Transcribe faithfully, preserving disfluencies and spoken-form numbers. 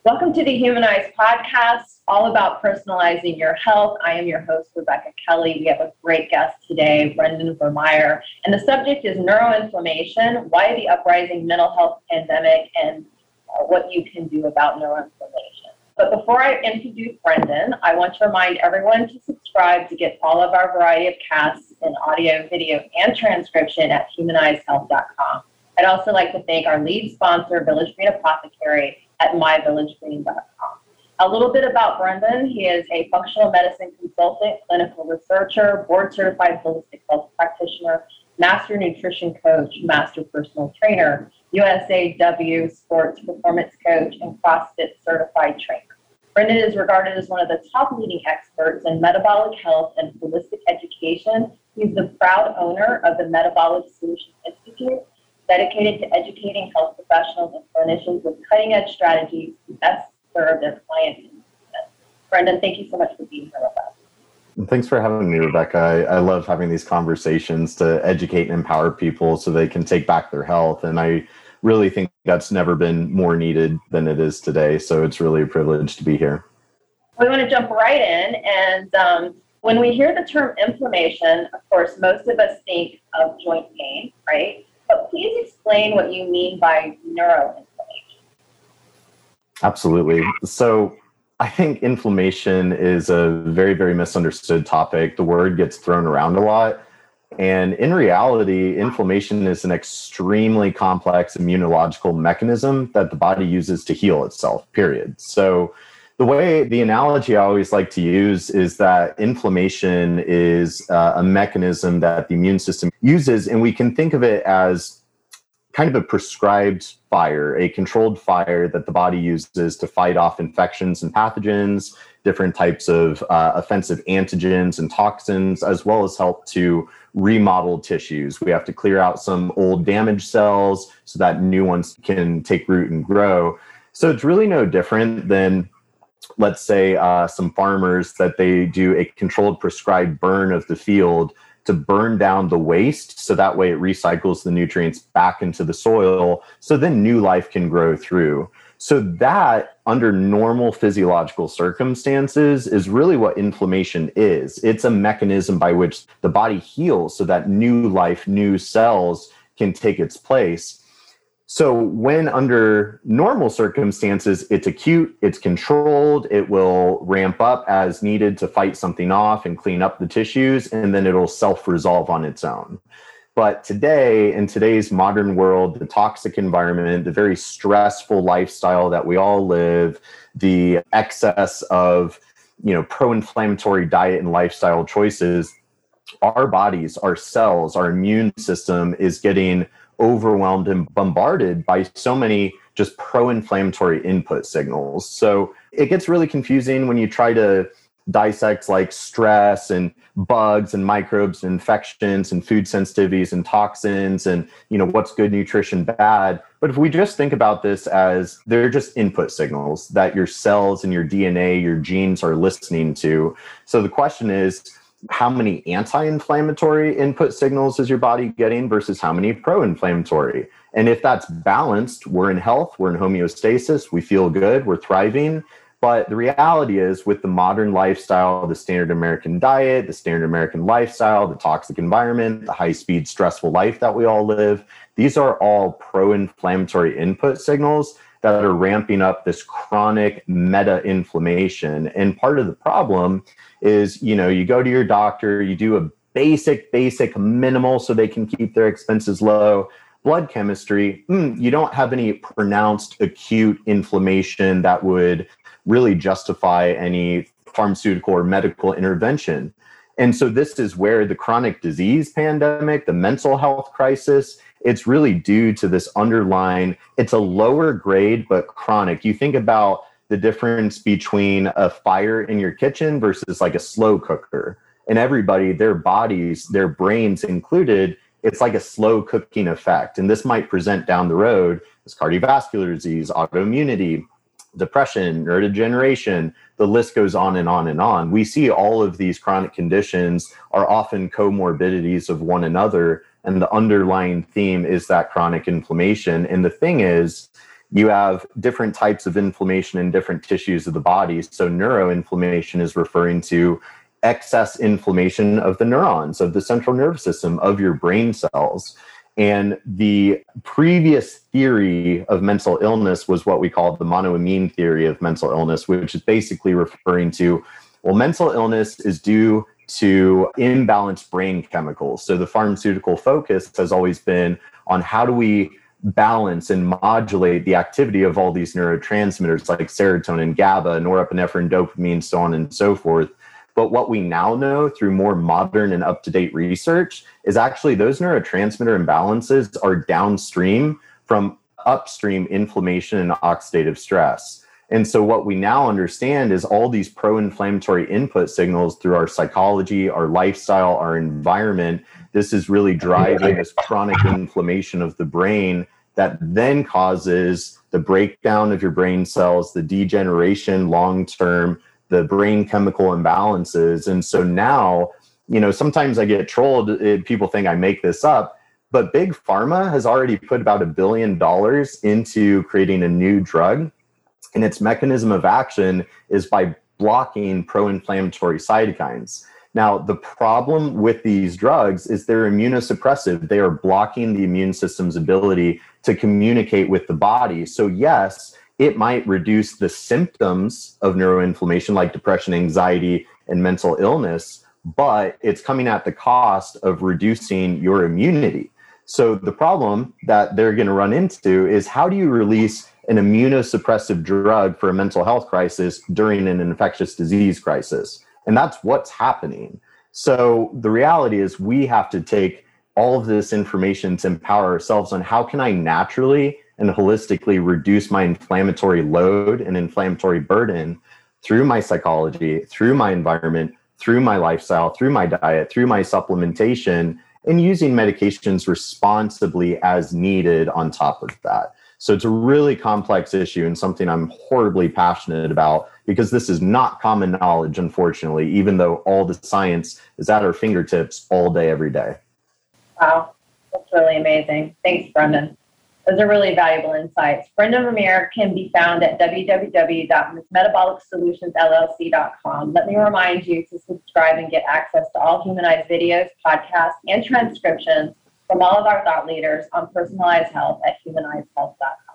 Welcome to the Humanize podcast, all about personalizing your health. I am your host, Rebecca Kelly. We have a great guest today, Brendan Vermeyer, and the subject is neuroinflammation, why the uprising mental health pandemic, and uh, what you can do about neuroinflammation. But before I introduce Brendan, I want to remind everyone to subscribe to get all of our variety of casts in audio, video, and transcription at humanize health dot com. I'd also like to thank our lead sponsor, Village Green Apothecary, at my village green dot com. A little bit about Brendan. He is a functional medicine consultant, clinical researcher, board-certified holistic health practitioner, master nutrition coach, master personal trainer, U S A W sports performance coach, and CrossFit certified trainer. Brendan is regarded as one of the top leading experts in metabolic health and holistic education. He's the proud owner of the Metabolic Solutions Institute, dedicated to educating health professionals and clinicians with cutting-edge strategies to best serve their clients. Brendan, thank you so much for being here with us. Thanks for having me, Rebecca. I, I love having these conversations to educate and empower people so they can take back their health. And I really think that's never been more needed than it is today. So it's really a privilege to be here. We want to jump right in. And um, when we hear the term inflammation, of course, most of us think of joint pain, right? But please explain what you mean by neuroinflammation. Absolutely. So I think inflammation is a very, very misunderstood topic. The word gets thrown around a lot. And in reality, inflammation is an extremely complex immunological mechanism that the body uses to heal itself, period. So the way, the analogy I always like to use is that inflammation is uh, a mechanism that the immune system uses, and we can think of it as kind of a prescribed fire, a controlled fire that the body uses to fight off infections and pathogens, different types of uh, offensive antigens and toxins, as well as help to remodel tissues. We have to clear out some old damaged cells so that new ones can take root and grow. So it's really no different than, let's say, uh, some farmers that they do a controlled prescribed burn of the field to burn down the waste, so that way it recycles the nutrients back into the soil, so then new life can grow through. So that, under normal physiological circumstances, is really what inflammation is. It's a mechanism by which the body heals so that new life, new cells can take its place. So when under normal circumstances, it's acute, it's controlled, it will ramp up as needed to fight something off and clean up the tissues, and then it'll self-resolve on its own. But today, in today's modern world, the toxic environment, the very stressful lifestyle that we all live, the excess of, you know, pro-inflammatory diet and lifestyle choices, our bodies, our cells, our immune system is getting overwhelmed and bombarded by so many just pro-inflammatory input signals. So it gets really confusing when you try to dissect like stress and bugs and microbes and infections and food sensitivities and toxins and, you know, what's good nutrition, bad. But if we just think about this as they're just input signals that your cells and your D N A, your genes are listening to. So the question is, how many anti-inflammatory input signals is your body getting versus how many pro-inflammatory? And if that's balanced, we're in health, we're in homeostasis, we feel good, we're thriving. But the reality is, with the modern lifestyle, the standard American diet, the standard American lifestyle, the toxic environment, the high-speed, stressful life that we all live, these are all pro-inflammatory input signals that are ramping up this chronic meta-inflammation. And part of the problem is, you know, you go to your doctor, you do a basic, basic minimal so they can keep their expenses low. Blood chemistry, mm, you don't have any pronounced acute inflammation that would really justify any pharmaceutical or medical intervention. And so this is where the chronic disease pandemic, the mental health crisis, it's really due to this underlying, it's a lower grade, but chronic. You think about the difference between a fire in your kitchen versus like a slow cooker. And everybody, their bodies, their brains included, it's like a slow cooking effect. And this might present down the road as cardiovascular disease, autoimmunity, depression, neurodegeneration, the list goes on and on and on. We see all of these chronic conditions are often comorbidities of one another, and the underlying theme is that chronic inflammation. And the thing is, you have different types of inflammation in different tissues of the body. So neuroinflammation is referring to excess inflammation of the neurons, of the central nervous system, of your brain cells. And the previous theory of mental illness was what we call the monoamine theory of mental illness, which is basically referring to, well, mental illness is due to imbalanced brain chemicals. So the pharmaceutical focus has always been on how do we balance and modulate the activity of all these neurotransmitters like serotonin, GABA, norepinephrine, dopamine, so on and so forth. But what we now know through more modern and up-to-date research is actually those neurotransmitter imbalances are downstream from upstream inflammation and oxidative stress. And so what we now understand is all these pro-inflammatory input signals through our psychology, our lifestyle, our environment, this is really driving this chronic inflammation of the brain that then causes the breakdown of your brain cells, the degeneration long-term, the brain chemical imbalances. And so now, you know, sometimes I get trolled, people think I make this up, but Big Pharma has already put about a billion dollars into creating a new drug. And its mechanism of action is by blocking pro-inflammatory cytokines. Now, the problem with these drugs is they're immunosuppressive. They are blocking the immune system's ability to communicate with the body. So yes, it might reduce the symptoms of neuroinflammation like depression, anxiety, and mental illness, but it's coming at the cost of reducing your immunity. So the problem that they're going to run into is how do you release an immunosuppressive drug for a mental health crisis during an infectious disease crisis? And that's what's happening. So the reality is we have to take all of this information to empower ourselves on how can I naturally and holistically reduce my inflammatory load and inflammatory burden through my psychology, through my environment, through my lifestyle, through my diet, through my supplementation, and using medications responsibly as needed on top of that. So it's a really complex issue and something I'm horribly passionate about because this is not common knowledge, unfortunately, even though all the science is at our fingertips all day, every day. Wow, that's really amazing. Thanks, Brendan. Those are really valuable insights. Brendan Vermeer can be found at w w w dot metabolic solutions l l c dot com. Let me remind you to subscribe and get access to all Humanized videos, podcasts, and transcriptions from all of our thought leaders on personalized health at humanized health dot com.